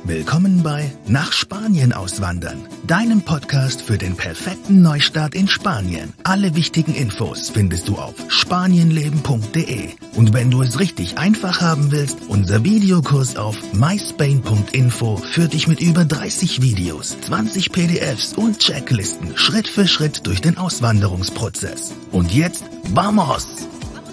Willkommen bei Nach Spanien auswandern, deinem Podcast für den perfekten Neustart in Spanien. Alle wichtigen Infos findest du auf spanienleben.de. Und wenn du es richtig einfach haben willst, unser Videokurs auf myspain.info führt dich mit über 30 Videos, 20 PDFs und Checklisten Schritt für Schritt durch den Auswanderungsprozess. Und jetzt, vamos!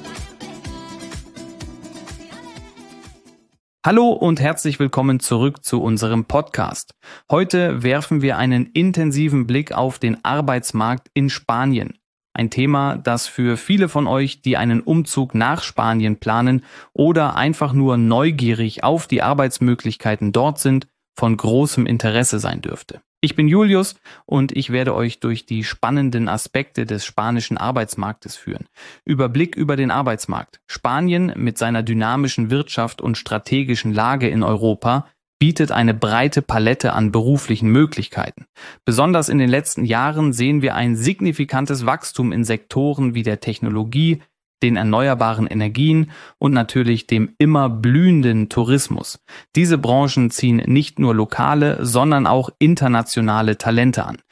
Hallo und herzlich willkommen zurück zu unserem Podcast. Heute werfen wir einen intensiven Blick auf den Arbeitsmarkt in Spanien. Ein Thema, das für viele von euch, die einen Umzug nach Spanien planen oder einfach nur neugierig auf die Arbeitsmöglichkeiten dort sind, von großem Interesse sein dürfte. Ich bin Julius und ich werde euch durch die spannenden Aspekte des spanischen Arbeitsmarktes führen. Überblick über den Arbeitsmarkt. Spanien mit seiner dynamischen Wirtschaft und strategischen Lage in Europa bietet eine breite Palette an beruflichen Möglichkeiten. Besonders in den letzten Jahren sehen wir ein signifikantes Wachstum in Sektoren wie der Technologie, den erneuerbaren Energien und natürlich dem immer blühenden Tourismus. Diese Branchen ziehen nicht nur lokale, sondern auch internationale Talente an.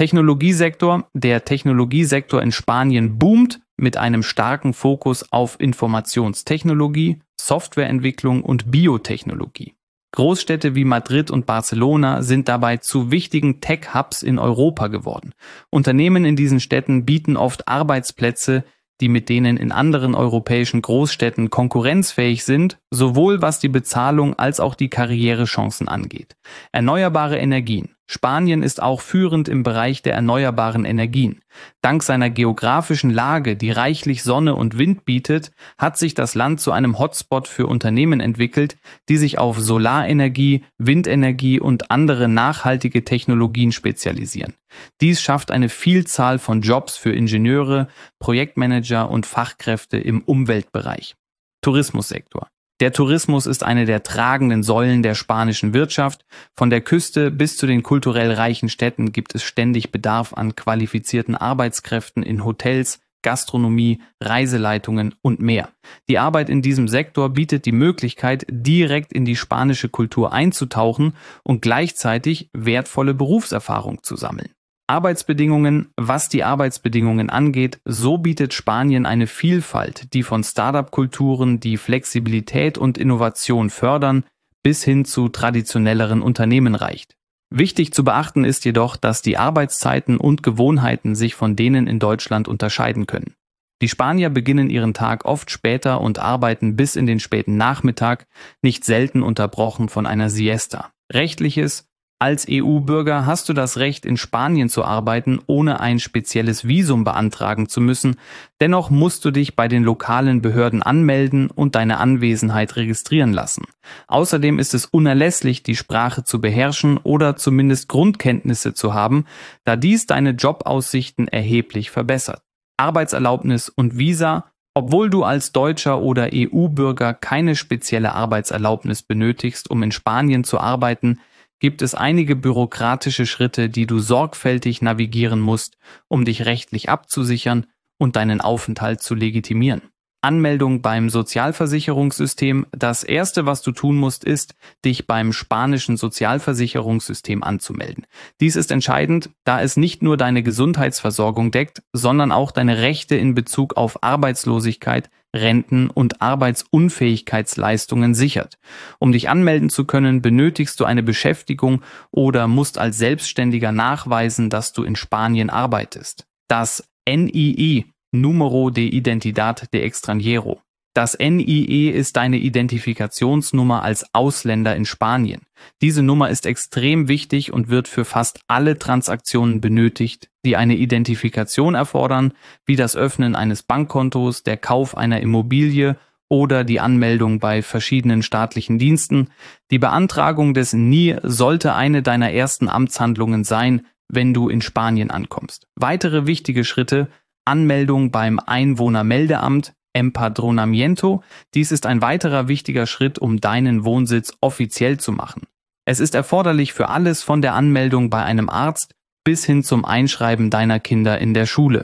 Der Technologiesektor in Spanien boomt mit einem starken Fokus auf Informationstechnologie, Softwareentwicklung und Biotechnologie. Großstädte wie Madrid und Barcelona sind dabei zu wichtigen Tech-Hubs in Europa geworden. Unternehmen in diesen Städten bieten oft Arbeitsplätze, die mit denen in anderen europäischen Großstädten konkurrenzfähig sind, sowohl was die Bezahlung als auch die Karrierechancen angeht. Erneuerbare Energien. Spanien ist auch führend im Bereich der erneuerbaren Energien. Dank seiner geografischen Lage, die reichlich Sonne und Wind bietet, hat sich das Land zu einem Hotspot für Unternehmen entwickelt, die sich auf Solarenergie, Windenergie und andere nachhaltige Technologien spezialisieren. Dies schafft eine Vielzahl von Jobs für Ingenieure, Projektmanager und Fachkräfte im Umweltbereich. Tourismussektor. Der Tourismus ist eine der tragenden Säulen der spanischen Wirtschaft. Von der Küste bis zu den kulturell reichen Städten gibt es ständig Bedarf an qualifizierten Arbeitskräften in Hotels, Gastronomie, Reiseleitungen und mehr. Die Arbeit in diesem Sektor bietet die Möglichkeit, direkt in die spanische Kultur einzutauchen und gleichzeitig wertvolle Berufserfahrung zu sammeln. Arbeitsbedingungen. Was die Arbeitsbedingungen angeht, so bietet Spanien eine Vielfalt, die von Start-up-Kulturen, die Flexibilität und Innovation fördern, bis hin zu traditionelleren Unternehmen reicht. Wichtig zu beachten ist jedoch, dass die Arbeitszeiten und Gewohnheiten sich von denen in Deutschland unterscheiden können. Die Spanier beginnen ihren Tag oft später und arbeiten bis in den späten Nachmittag, nicht selten unterbrochen von einer Siesta. Rechtliches. Als EU-Bürger hast du das Recht, in Spanien zu arbeiten, ohne ein spezielles Visum beantragen zu müssen. Dennoch musst du dich bei den lokalen Behörden anmelden und deine Anwesenheit registrieren lassen. Außerdem ist es unerlässlich, die Sprache zu beherrschen oder zumindest Grundkenntnisse zu haben, da dies deine Jobaussichten erheblich verbessert. Arbeitserlaubnis und Visa. Obwohl du als Deutscher oder EU-Bürger keine spezielle Arbeitserlaubnis benötigst, um in Spanien zu arbeiten, gibt es einige bürokratische Schritte, die du sorgfältig navigieren musst, um dich rechtlich abzusichern und deinen Aufenthalt zu legitimieren. Anmeldung beim Sozialversicherungssystem. Das Erste, was du tun musst, ist, dich beim spanischen Sozialversicherungssystem anzumelden. Dies ist entscheidend, da es nicht nur deine Gesundheitsversorgung deckt, sondern auch deine Rechte in Bezug auf Arbeitslosigkeit, Renten und Arbeitsunfähigkeitsleistungen sichert. Um dich anmelden zu können, benötigst du eine Beschäftigung oder musst als Selbstständiger nachweisen, dass du in Spanien arbeitest. Das NIE, Número de Identidad de Extranjero. Das NIE ist deine Identifikationsnummer als Ausländer in Spanien. Diese Nummer ist extrem wichtig und wird für fast alle Transaktionen benötigt, die eine Identifikation erfordern, wie das Öffnen eines Bankkontos, der Kauf einer Immobilie oder die Anmeldung bei verschiedenen staatlichen Diensten. Die Beantragung des NIE sollte eine deiner ersten Amtshandlungen sein, wenn du in Spanien ankommst. Weitere wichtige Schritte: Anmeldung beim Einwohnermeldeamt, Empadronamiento. Dies ist ein weiterer wichtiger Schritt, um deinen Wohnsitz offiziell zu machen. Es ist erforderlich für alles von der Anmeldung bei einem Arzt bis hin zum Einschreiben deiner Kinder in der Schule.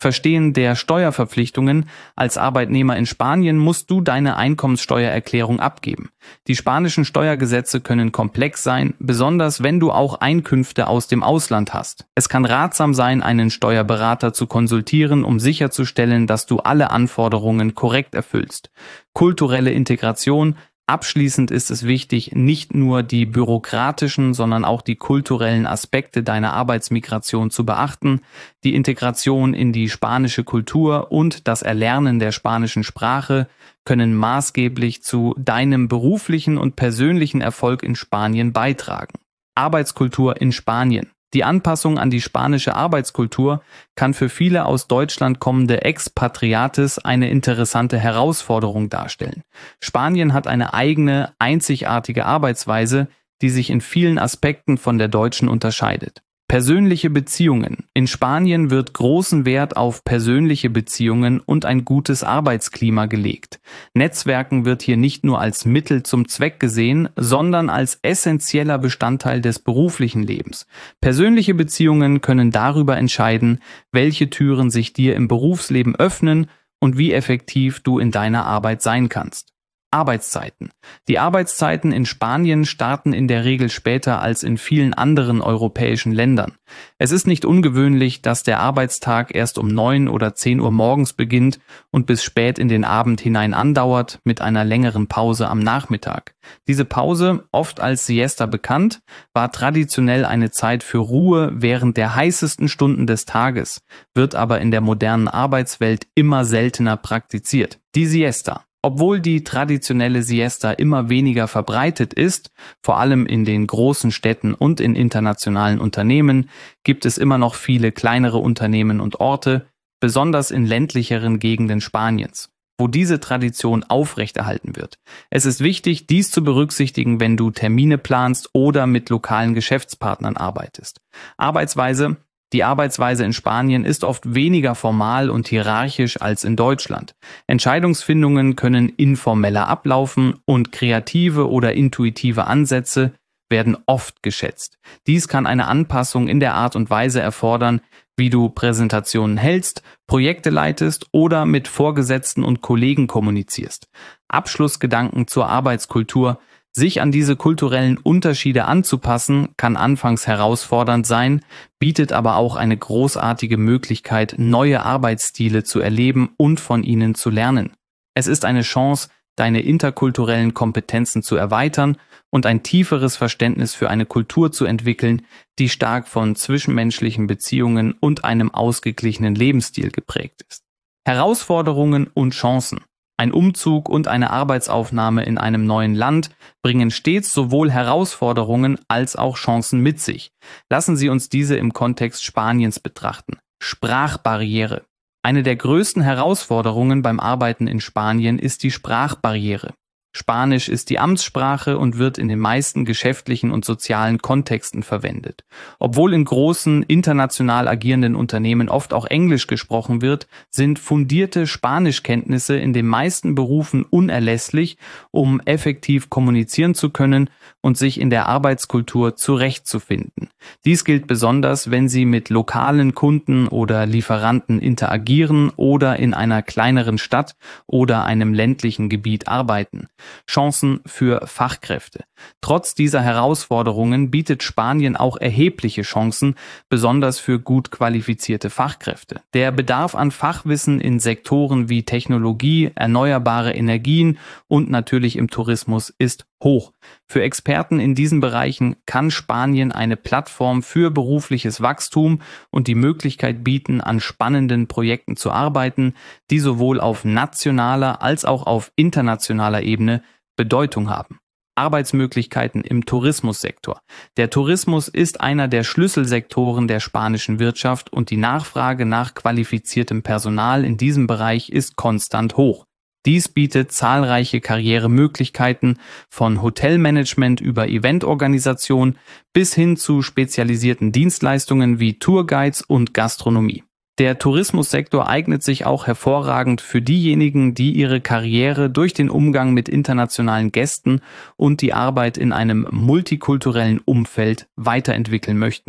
Verstehen der Steuerverpflichtungen. Als Arbeitnehmer in Spanien musst du deine Einkommenssteuererklärung abgeben. Die spanischen Steuergesetze können komplex sein, besonders wenn du auch Einkünfte aus dem Ausland hast. Es kann ratsam sein, einen Steuerberater zu konsultieren, um sicherzustellen, dass du alle Anforderungen korrekt erfüllst. Kulturelle Integration. Abschließend ist es wichtig, nicht nur die bürokratischen, sondern auch die kulturellen Aspekte deiner Arbeitsmigration zu beachten. Die Integration in die spanische Kultur und das Erlernen der spanischen Sprache können maßgeblich zu deinem beruflichen und persönlichen Erfolg in Spanien beitragen. Arbeitskultur in Spanien. Die Anpassung an die spanische Arbeitskultur kann für viele aus Deutschland kommende Expatriates eine interessante Herausforderung darstellen. Spanien hat eine eigene, einzigartige Arbeitsweise, die sich in vielen Aspekten von der deutschen unterscheidet. Persönliche Beziehungen. In Spanien wird großen Wert auf persönliche Beziehungen und ein gutes Arbeitsklima gelegt. Netzwerken wird hier nicht nur als Mittel zum Zweck gesehen, sondern als essentieller Bestandteil des beruflichen Lebens. Persönliche Beziehungen können darüber entscheiden, welche Türen sich dir im Berufsleben öffnen und wie effektiv du in deiner Arbeit sein kannst. Arbeitszeiten. Die Arbeitszeiten in Spanien starten in der Regel später als in vielen anderen europäischen Ländern. Es ist nicht ungewöhnlich, dass der Arbeitstag erst um 9 oder 10 Uhr morgens beginnt und bis spät in den Abend hinein andauert, mit einer längeren Pause am Nachmittag. Diese Pause, oft als Siesta bekannt, war traditionell eine Zeit für Ruhe während der heißesten Stunden des Tages, wird aber in der modernen Arbeitswelt immer seltener praktiziert. Die Siesta. Obwohl die traditionelle Siesta immer weniger verbreitet ist, vor allem in den großen Städten und in internationalen Unternehmen, gibt es immer noch viele kleinere Unternehmen und Orte, besonders in ländlicheren Gegenden Spaniens, wo diese Tradition aufrechterhalten wird. Es ist wichtig, dies zu berücksichtigen, wenn du Termine planst oder mit lokalen Geschäftspartnern arbeitest. Die Arbeitsweise in Spanien ist oft weniger formal und hierarchisch als in Deutschland. Entscheidungsfindungen können informeller ablaufen und kreative oder intuitive Ansätze werden oft geschätzt. Dies kann eine Anpassung in der Art und Weise erfordern, wie du Präsentationen hältst, Projekte leitest oder mit Vorgesetzten und Kollegen kommunizierst. Abschlussgedanken zur Arbeitskultur. Sich an diese kulturellen Unterschiede anzupassen, kann anfangs herausfordernd sein, bietet aber auch eine großartige Möglichkeit, neue Arbeitsstile zu erleben und von ihnen zu lernen. Es ist eine Chance, deine interkulturellen Kompetenzen zu erweitern und ein tieferes Verständnis für eine Kultur zu entwickeln, die stark von zwischenmenschlichen Beziehungen und einem ausgeglichenen Lebensstil geprägt ist. Herausforderungen und Chancen. Ein Umzug und eine Arbeitsaufnahme in einem neuen Land bringen stets sowohl Herausforderungen als auch Chancen mit sich. Lassen Sie uns diese im Kontext Spaniens betrachten. Sprachbarriere. Eine der größten Herausforderungen beim Arbeiten in Spanien ist die Sprachbarriere. Spanisch ist die Amtssprache und wird in den meisten geschäftlichen und sozialen Kontexten verwendet. Obwohl in großen, international agierenden Unternehmen oft auch Englisch gesprochen wird, sind fundierte Spanischkenntnisse in den meisten Berufen unerlässlich, um effektiv kommunizieren zu können und sich in der Arbeitskultur zurechtzufinden. Dies gilt besonders, wenn Sie mit lokalen Kunden oder Lieferanten interagieren oder in einer kleineren Stadt oder einem ländlichen Gebiet arbeiten. Chancen für Fachkräfte. Trotz dieser Herausforderungen bietet Spanien auch erhebliche Chancen, besonders für gut qualifizierte Fachkräfte. Der Bedarf an Fachwissen in Sektoren wie Technologie, erneuerbare Energien und natürlich im Tourismus ist hoch. Für Experten in diesen Bereichen kann Spanien eine Plattform für berufliches Wachstum und die Möglichkeit bieten, an spannenden Projekten zu arbeiten, die sowohl auf nationaler als auch auf internationaler Ebene Bedeutung haben. Arbeitsmöglichkeiten im Tourismussektor. Der Tourismus ist einer der Schlüsselsektoren der spanischen Wirtschaft und die Nachfrage nach qualifiziertem Personal in diesem Bereich ist konstant hoch. Dies bietet zahlreiche Karrieremöglichkeiten von Hotelmanagement über Eventorganisation bis hin zu spezialisierten Dienstleistungen wie Tourguides und Gastronomie. Der Tourismussektor eignet sich auch hervorragend für diejenigen, die ihre Karriere durch den Umgang mit internationalen Gästen und die Arbeit in einem multikulturellen Umfeld weiterentwickeln möchten.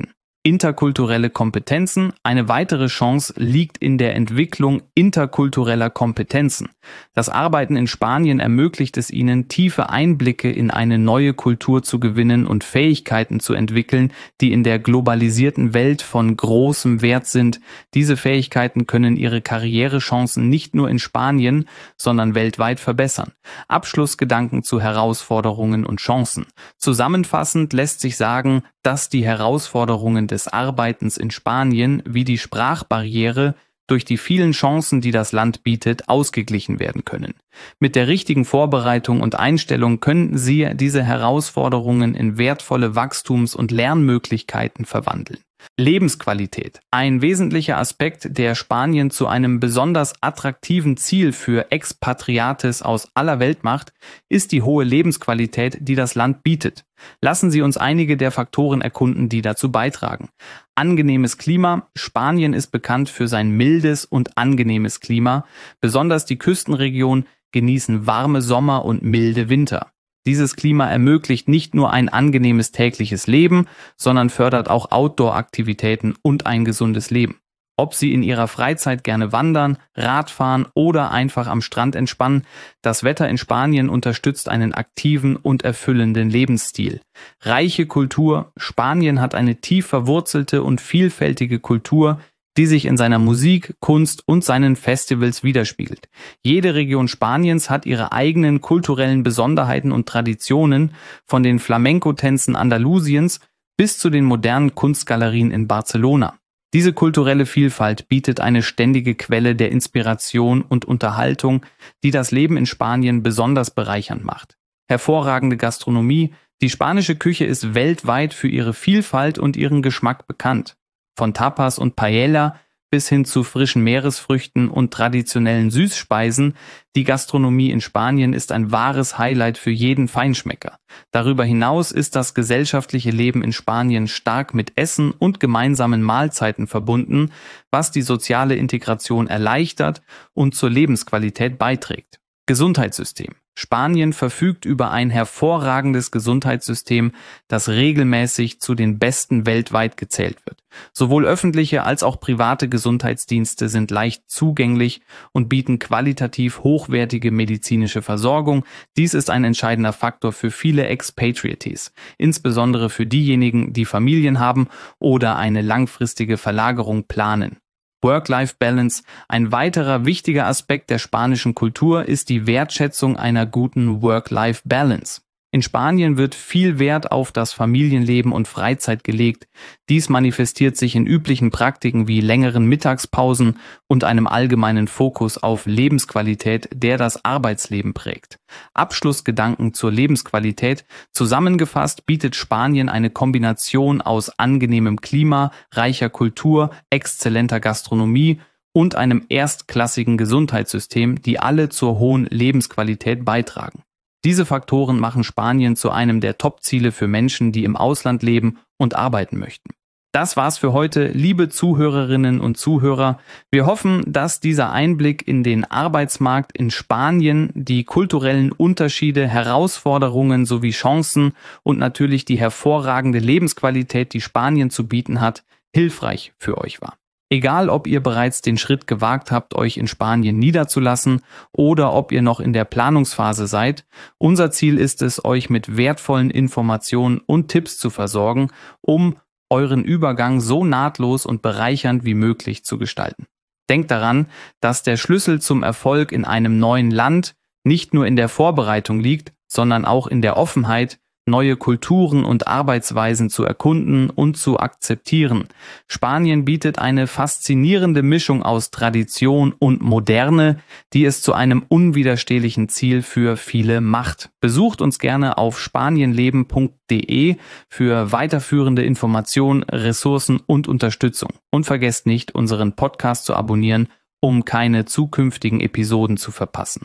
Interkulturelle Kompetenzen. Eine weitere Chance liegt in der Entwicklung interkultureller Kompetenzen. Das Arbeiten in Spanien ermöglicht es ihnen, tiefe Einblicke in eine neue Kultur zu gewinnen und Fähigkeiten zu entwickeln, die in der globalisierten Welt von großem Wert sind. Diese Fähigkeiten können ihre Karrierechancen nicht nur in Spanien, sondern weltweit verbessern. Abschlussgedanken zu Herausforderungen und Chancen. Zusammenfassend lässt sich sagen, dass die Herausforderungen des Arbeitens in Spanien wie die Sprachbarriere durch die vielen Chancen, die das Land bietet, ausgeglichen werden können. Mit der richtigen Vorbereitung und Einstellung können Sie diese Herausforderungen in wertvolle Wachstums- und Lernmöglichkeiten verwandeln. Lebensqualität. Ein wesentlicher Aspekt, der Spanien zu einem besonders attraktiven Ziel für Expatriates aus aller Welt macht, ist die hohe Lebensqualität, die das Land bietet. Lassen Sie uns einige der Faktoren erkunden, die dazu beitragen. Angenehmes Klima. Spanien ist bekannt für sein mildes und angenehmes Klima. Besonders die Küstenregionen genießen warme Sommer und milde Winter. Dieses Klima ermöglicht nicht nur ein angenehmes tägliches Leben, sondern fördert auch Outdoor-Aktivitäten und ein gesundes Leben. Ob Sie in Ihrer Freizeit gerne wandern, Radfahren oder einfach am Strand entspannen, das Wetter in Spanien unterstützt einen aktiven und erfüllenden Lebensstil. Reiche Kultur. Spanien hat eine tief verwurzelte und vielfältige Kultur, die sich in seiner Musik, Kunst und seinen Festivals widerspiegelt. Jede Region Spaniens hat ihre eigenen kulturellen Besonderheiten und Traditionen, von den Flamenco-Tänzen Andalusiens bis zu den modernen Kunstgalerien in Barcelona. Diese kulturelle Vielfalt bietet eine ständige Quelle der Inspiration und Unterhaltung, die das Leben in Spanien besonders bereichernd macht. Hervorragende Gastronomie. Die spanische Küche ist weltweit für ihre Vielfalt und ihren Geschmack bekannt. Von Tapas und Paella bis hin zu frischen Meeresfrüchten und traditionellen Süßspeisen, die Gastronomie in Spanien ist ein wahres Highlight für jeden Feinschmecker. Darüber hinaus ist das gesellschaftliche Leben in Spanien stark mit Essen und gemeinsamen Mahlzeiten verbunden, was die soziale Integration erleichtert und zur Lebensqualität beiträgt. Gesundheitssystem. Spanien verfügt über ein hervorragendes Gesundheitssystem, das regelmäßig zu den besten weltweit gezählt wird. Sowohl öffentliche als auch private Gesundheitsdienste sind leicht zugänglich und bieten qualitativ hochwertige medizinische Versorgung. Dies ist ein entscheidender Faktor für viele Expatriates, insbesondere für diejenigen, die Familien haben oder eine langfristige Verlagerung planen. Work-Life-Balance. Ein weiterer wichtiger Aspekt der spanischen Kultur ist die Wertschätzung einer guten Work-Life-Balance. In Spanien wird viel Wert auf das Familienleben und Freizeit gelegt. Dies manifestiert sich in üblichen Praktiken wie längeren Mittagspausen und einem allgemeinen Fokus auf Lebensqualität, der das Arbeitsleben prägt. Abschlussgedanken zur Lebensqualität. Zusammengefasst bietet Spanien eine Kombination aus angenehmem Klima, reicher Kultur, exzellenter Gastronomie und einem erstklassigen Gesundheitssystem, die alle zur hohen Lebensqualität beitragen. Diese Faktoren machen Spanien zu einem der Top-Ziele für Menschen, die im Ausland leben und arbeiten möchten. Das war's für heute, liebe Zuhörerinnen und Zuhörer. Wir hoffen, dass dieser Einblick in den Arbeitsmarkt in Spanien, die kulturellen Unterschiede, Herausforderungen sowie Chancen und natürlich die hervorragende Lebensqualität, die Spanien zu bieten hat, hilfreich für euch war. Egal, ob ihr bereits den Schritt gewagt habt, euch in Spanien niederzulassen oder ob ihr noch in der Planungsphase seid, unser Ziel ist es, euch mit wertvollen Informationen und Tipps zu versorgen, um euren Übergang so nahtlos und bereichernd wie möglich zu gestalten. Denkt daran, dass der Schlüssel zum Erfolg in einem neuen Land nicht nur in der Vorbereitung liegt, sondern auch in der Offenheit, neue Kulturen und Arbeitsweisen zu erkunden und zu akzeptieren. Spanien bietet eine faszinierende Mischung aus Tradition und Moderne, die es zu einem unwiderstehlichen Ziel für viele macht. Besucht uns gerne auf spanienleben.de für weiterführende Informationen, Ressourcen und Unterstützung. Und vergesst nicht, unseren Podcast zu abonnieren, um keine zukünftigen Episoden zu verpassen.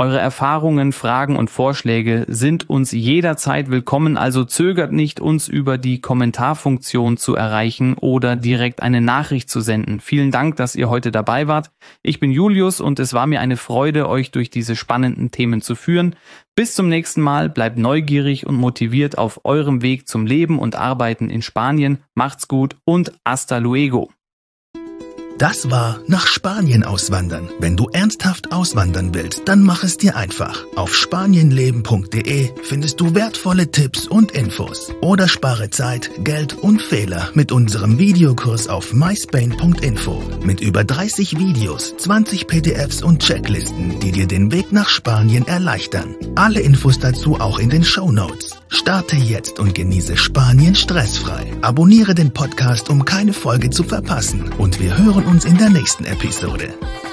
Eure Erfahrungen, Fragen und Vorschläge sind uns jederzeit willkommen, also zögert nicht, uns über die Kommentarfunktion zu erreichen oder direkt eine Nachricht zu senden. Vielen Dank, dass ihr heute dabei wart. Ich bin Julius und es war mir eine Freude, euch durch diese spannenden Themen zu führen. Bis zum nächsten Mal, bleibt neugierig und motiviert auf eurem Weg zum Leben und Arbeiten in Spanien. Macht's gut und hasta luego. Das war Nach Spanien auswandern. Wenn du ernsthaft auswandern willst, dann mach es dir einfach. Auf spanienleben.de findest du wertvolle Tipps und Infos. Oder spare Zeit, Geld und Fehler mit unserem Videokurs auf myspain.info. Mit über 30 Videos, 20 PDFs und Checklisten, die dir den Weg nach Spanien erleichtern. Alle Infos dazu auch in den Shownotes. Starte jetzt und genieße Spanien stressfrei. Abonniere den Podcast, um keine Folge zu verpassen. Und wir hören uns in der nächsten Episode.